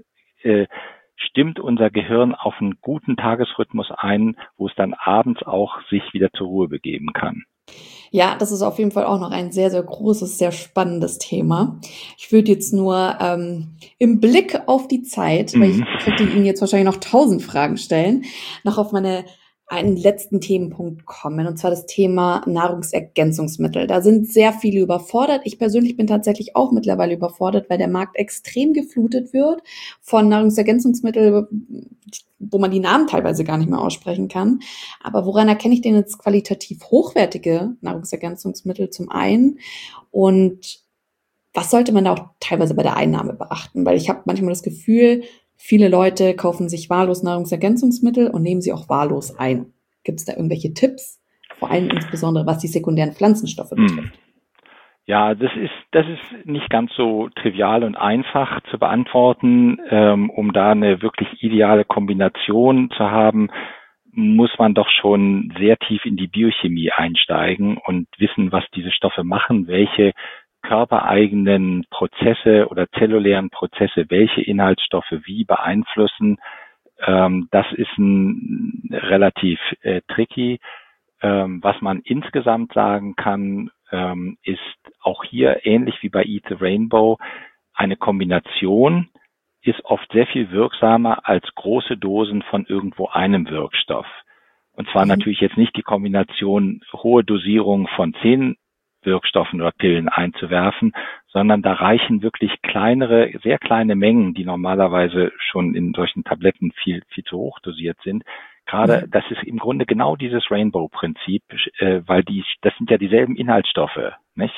stimmt unser Gehirn auf einen guten Tagesrhythmus ein, wo es dann abends auch sich wieder zur Ruhe begeben kann. Ja, das ist auf jeden Fall auch noch ein sehr, sehr großes, sehr spannendes Thema. Ich würde jetzt nur im Blick auf die Zeit, weil ich könnte Ihnen jetzt wahrscheinlich noch 1000 Fragen stellen, noch auf einen letzten Themenpunkt kommen, und zwar das Thema Nahrungsergänzungsmittel. Da sind sehr viele überfordert. Ich persönlich bin tatsächlich auch mittlerweile überfordert, weil der Markt extrem geflutet wird von Nahrungsergänzungsmitteln, wo man die Namen teilweise gar nicht mehr aussprechen kann. Aber woran erkenne ich denn jetzt qualitativ hochwertige Nahrungsergänzungsmittel zum einen? Und was sollte man da auch teilweise bei der Einnahme beachten? Weil ich habe manchmal das Gefühl, viele Leute kaufen sich wahllos Nahrungsergänzungsmittel und nehmen sie auch wahllos ein. Gibt es da irgendwelche Tipps? Vor allem insbesondere, was die sekundären Pflanzenstoffe betrifft. Ja, das ist nicht ganz so trivial und einfach zu beantworten. Um da eine wirklich ideale Kombination zu haben, muss man doch schon sehr tief in die Biochemie einsteigen und wissen, was diese Stoffe machen, welche körpereigenen Prozesse oder zellulären Prozesse welche Inhaltsstoffe wie beeinflussen. Das ist relativ tricky. Was man insgesamt sagen kann, ist auch hier ähnlich wie bei Eat the Rainbow, eine Kombination ist oft sehr viel wirksamer als große Dosen von irgendwo einem Wirkstoff. Und zwar natürlich jetzt nicht die Kombination hohe Dosierung von 10 Wirkstoffen oder Pillen einzuwerfen, sondern da reichen wirklich sehr kleine Mengen, die normalerweise schon in solchen Tabletten viel, viel zu hoch dosiert sind. Gerade, das ist im Grunde genau dieses Rainbow-Prinzip, weil das sind ja dieselben Inhaltsstoffe, nicht?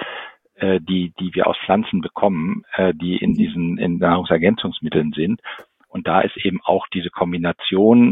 Die wir aus Pflanzen bekommen, die in Nahrungsergänzungsmitteln sind. Und da ist eben auch diese Kombination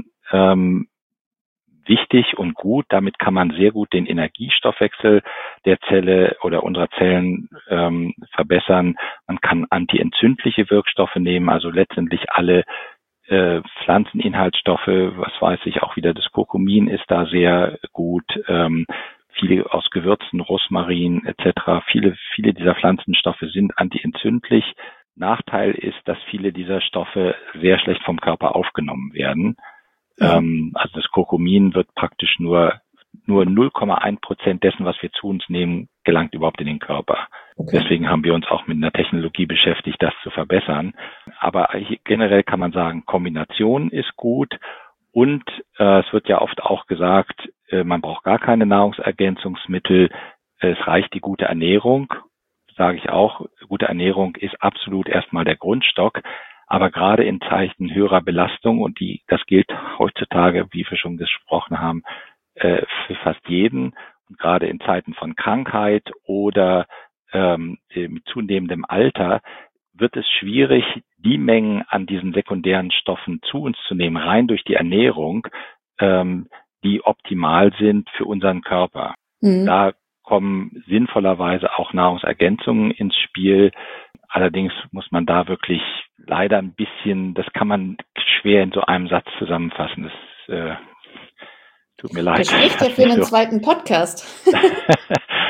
wichtig und gut. Damit kann man sehr gut den Energiestoffwechsel der Zelle oder unserer Zellen verbessern. Man kann antientzündliche Wirkstoffe nehmen, also letztendlich alle Pflanzeninhaltsstoffe, auch wieder das Kurkumin ist da sehr gut, viele aus Gewürzen, Rosmarin etc. Viele dieser Pflanzenstoffe sind antientzündlich. Nachteil ist, dass viele dieser Stoffe sehr schlecht vom Körper aufgenommen werden. Also das Kurkumin wird praktisch nur 0,1% dessen, was wir zu uns nehmen, gelangt überhaupt in den Körper. Okay. Deswegen haben wir uns auch mit einer Technologie beschäftigt, das zu verbessern. Aber generell kann man sagen, Kombination ist gut. Und es wird ja oft auch gesagt, man braucht gar keine Nahrungsergänzungsmittel. Es reicht die gute Ernährung. Sage ich auch, gute Ernährung ist absolut erstmal der Grundstock. Aber gerade in Zeiten höherer Belastung, und das gilt heutzutage, wie wir schon gesprochen haben, für fast jeden, und gerade in Zeiten von Krankheit oder mit zunehmendem Alter, wird es schwierig, die Mengen an diesen sekundären Stoffen zu uns zu nehmen, rein durch die Ernährung, die optimal sind für unseren Körper. Da kommen sinnvollerweise auch Nahrungsergänzungen ins Spiel. Allerdings muss man da wirklich leider ein bisschen, das kann man schwer in so einem Satz zusammenfassen. Das tut mir leid. Das spricht ja für einen zweiten Podcast.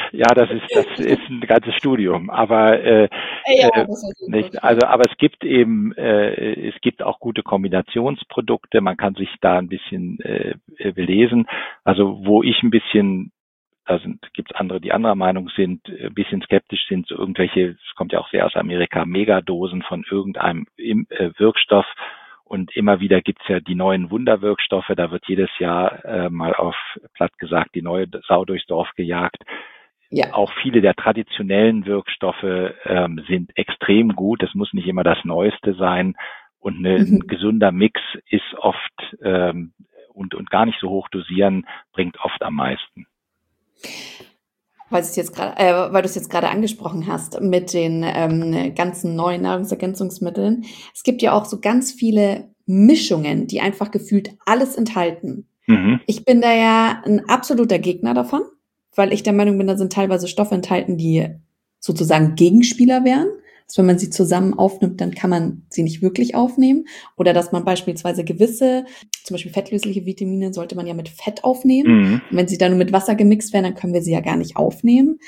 Ja, das ist ein ganzes Studium, aber Ja, das ist nicht. super. Also, aber es gibt auch gute Kombinationsprodukte. Man kann sich da ein bisschen belesen. Also, wo ich ein bisschen, gibt's andere, die anderer Meinung sind, ein bisschen skeptisch sind, so irgendwelche, es kommt ja auch sehr aus Amerika, Megadosen von irgendeinem Wirkstoff. Und immer wieder gibt's ja die neuen Wunderwirkstoffe. Da wird jedes Jahr mal auf platt gesagt die neue Sau durchs Dorf gejagt. Ja. Auch viele der traditionellen Wirkstoffe sind extrem gut. Es muss nicht immer das Neueste sein. Und ein gesunder Mix ist oft und gar nicht so hoch dosieren, bringt oft am meisten. Weil du es jetzt gerade angesprochen hast mit den ganzen neuen Nahrungsergänzungsmitteln. Es gibt ja auch so ganz viele Mischungen, die einfach gefühlt alles enthalten. Mhm. Ich bin da ja ein absoluter Gegner davon, weil ich der Meinung bin, da sind teilweise Stoffe enthalten, die sozusagen Gegenspieler wären. Dass wenn man sie zusammen aufnimmt, dann kann man sie nicht wirklich aufnehmen. Oder dass man beispielsweise gewisse, zum Beispiel fettlösliche Vitamine, sollte man ja mit Fett aufnehmen. Mhm. Und wenn sie dann nur mit Wasser gemixt werden, dann können wir sie ja gar nicht aufnehmen.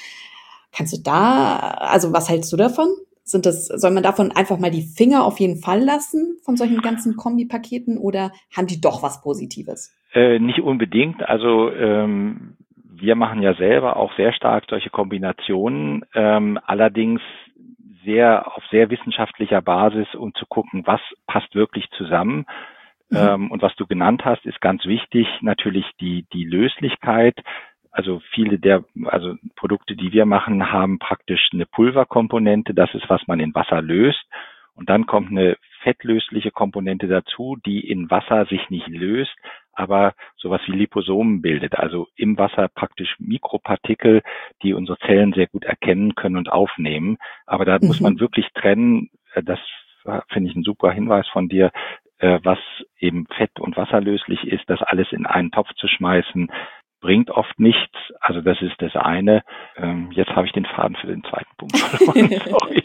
Was hältst du davon? Soll man davon einfach mal die Finger auf jeden Fall lassen, von solchen ganzen Kombipaketen, oder haben die doch was Positives? Nicht unbedingt. Also wir machen ja selber auch sehr stark solche Kombinationen, allerdings auf sehr wissenschaftlicher Basis, um zu gucken, was passt wirklich zusammen. Und was du genannt hast, ist ganz wichtig. Natürlich die Löslichkeit. Also also Produkte, die wir machen, haben praktisch eine Pulverkomponente. Das ist, was man in Wasser löst. Und dann kommt eine fettlösliche Komponente dazu, die in Wasser sich nicht löst, aber sowas wie Liposomen bildet. Also im Wasser praktisch Mikropartikel, die unsere Zellen sehr gut erkennen können und aufnehmen. Aber da muss man wirklich trennen. Das finde ich ein super Hinweis von dir, was eben fett- und wasserlöslich ist, das alles in einen Topf zu schmeißen, bringt oft nichts. Also das ist das eine. Jetzt habe ich den Faden für den zweiten Punkt verloren. Sorry.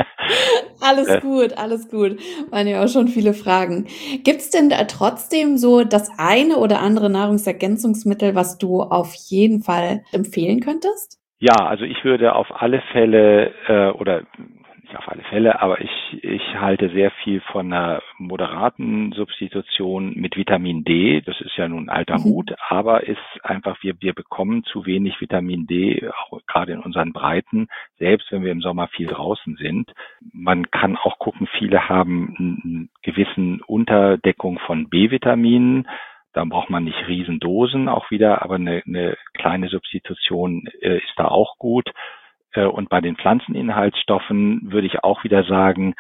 Alles gut. Waren ja auch schon viele Fragen. Gibt's denn da trotzdem so das eine oder andere Nahrungsergänzungsmittel, was du auf jeden Fall empfehlen könntest? Ja, also ich würde auf alle Fälle, oder nicht auf alle Fälle, aber ich halte sehr viel von einer moderaten Substitution mit Vitamin D. Das ist ja nun alter Hut, aber ist einfach, wir bekommen zu wenig Vitamin D, auch gerade in unseren Breiten, selbst wenn wir im Sommer viel draußen sind. Man kann auch gucken, viele haben einen gewissen Unterdeckung von B-Vitaminen. Da braucht man nicht Riesendosen auch wieder, aber eine kleine Substitution ist da auch gut. Und bei den Pflanzeninhaltsstoffen würde ich auch wieder sagen,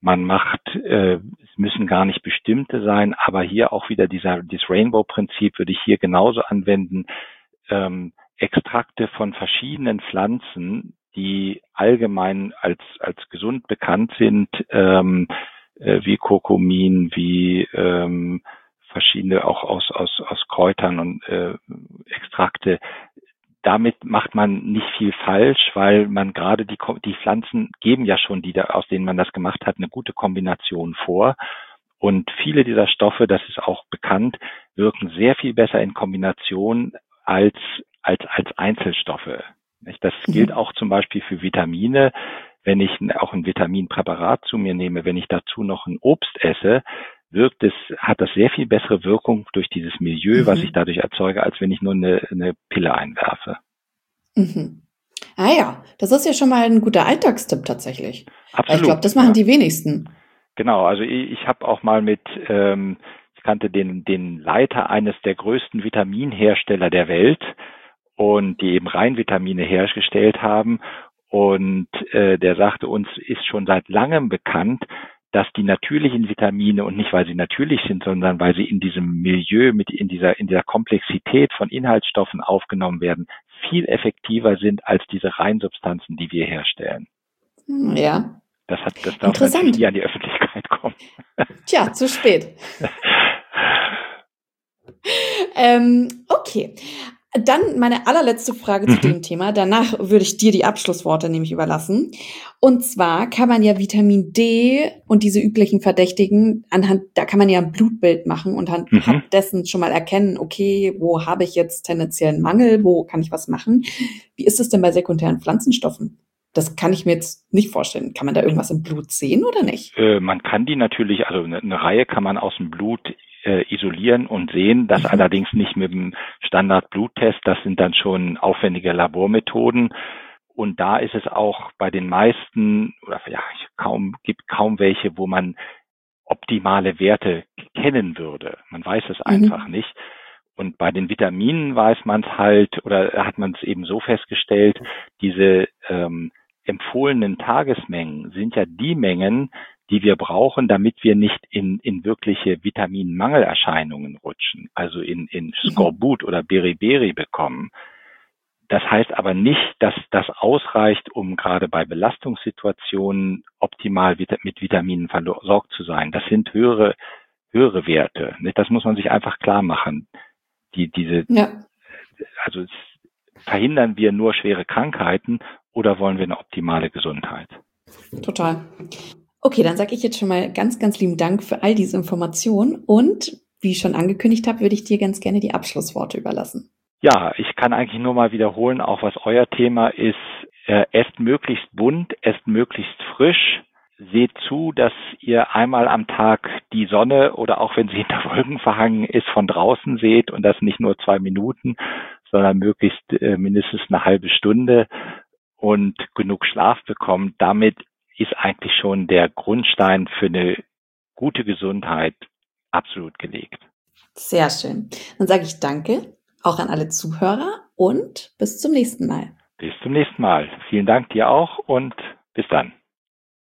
es müssen gar nicht bestimmte sein, aber hier auch wieder dieses Rainbow-Prinzip würde ich hier genauso anwenden. Extrakte von verschiedenen Pflanzen, die allgemein als gesund bekannt sind, wie Kurkumin, wie verschiedene auch aus Kräutern und Extrakte. Damit macht man nicht viel falsch, weil man gerade die Pflanzen geben ja schon aus denen man das gemacht hat, eine gute Kombination vor. Und viele dieser Stoffe, das ist auch bekannt, wirken sehr viel besser in Kombination als Einzelstoffe. Das gilt auch zum Beispiel für Vitamine. Wenn ich auch ein Vitaminpräparat zu mir nehme, wenn ich dazu noch ein Obst esse, hat das sehr viel bessere Wirkung durch dieses Milieu, was ich dadurch erzeuge, als wenn ich nur eine Pille einwerfe. Ah ja, das ist ja schon mal ein guter Alltagstipp tatsächlich. Absolut. Ich glaube, das machen die wenigsten. Genau, also ich habe auch mal ich kannte den Leiter eines der größten Vitaminhersteller der Welt und die eben Reinvitamine hergestellt haben. Und der sagte, uns ist schon seit langem bekannt, dass die natürlichen Vitamine, und nicht weil sie natürlich sind, sondern weil sie in diesem Milieu in dieser Komplexität von Inhaltsstoffen aufgenommen werden, viel effektiver sind als diese Reinsubstanzen, die wir herstellen. Ja. Das darf natürlich nie an die Öffentlichkeit kommen. Tja, zu spät. Okay. Dann meine allerletzte Frage zu dem Thema. Danach würde ich dir die Abschlussworte nämlich überlassen. Und zwar kann man ja Vitamin D und diese üblichen Verdächtigen da kann man ja ein Blutbild machen und anhand dessen schon mal erkennen, okay, wo habe ich jetzt tendenziell einen Mangel, wo kann ich was machen? Wie ist es denn bei sekundären Pflanzenstoffen? Das kann ich mir jetzt nicht vorstellen. Kann man da irgendwas im Blut sehen oder nicht? Man kann die natürlich, also eine Reihe kann man aus dem Blut isolieren und sehen, das allerdings nicht mit dem Standard-Bluttest, das sind dann schon aufwendige Labormethoden. Und da ist es auch bei den meisten, oder ja, gibt kaum welche, wo man optimale Werte kennen würde. Man weiß es einfach nicht. Und bei den Vitaminen weiß man es halt, oder hat man es eben so festgestellt, diese empfohlenen Tagesmengen sind ja die Mengen, die wir brauchen, damit wir nicht in wirkliche Vitaminmangelerscheinungen rutschen, also in Skorbut oder Beriberi bekommen. Das heißt aber nicht, dass das ausreicht, um gerade bei Belastungssituationen optimal mit Vitaminen versorgt zu sein. Das sind höhere Werte. Das muss man sich einfach klar machen. Also verhindern wir nur schwere Krankheiten oder wollen wir eine optimale Gesundheit? Total. Okay, dann sage ich jetzt schon mal ganz, ganz lieben Dank für all diese Informationen und wie ich schon angekündigt habe, würde ich dir ganz gerne die Abschlussworte überlassen. Ja, ich kann eigentlich nur mal wiederholen, auch was euer Thema ist. Esst möglichst bunt, esst möglichst frisch. Seht zu, dass ihr einmal am Tag die Sonne oder auch wenn sie hinter Wolken verhangen ist, von draußen seht und das nicht nur 2 Minuten, sondern möglichst mindestens eine halbe Stunde und genug Schlaf bekommt. Damit ist eigentlich schon der Grundstein für eine gute Gesundheit absolut gelegt. Sehr schön. Dann sage ich danke, auch an alle Zuhörer und bis zum nächsten Mal. Bis zum nächsten Mal. Vielen Dank dir auch und bis dann.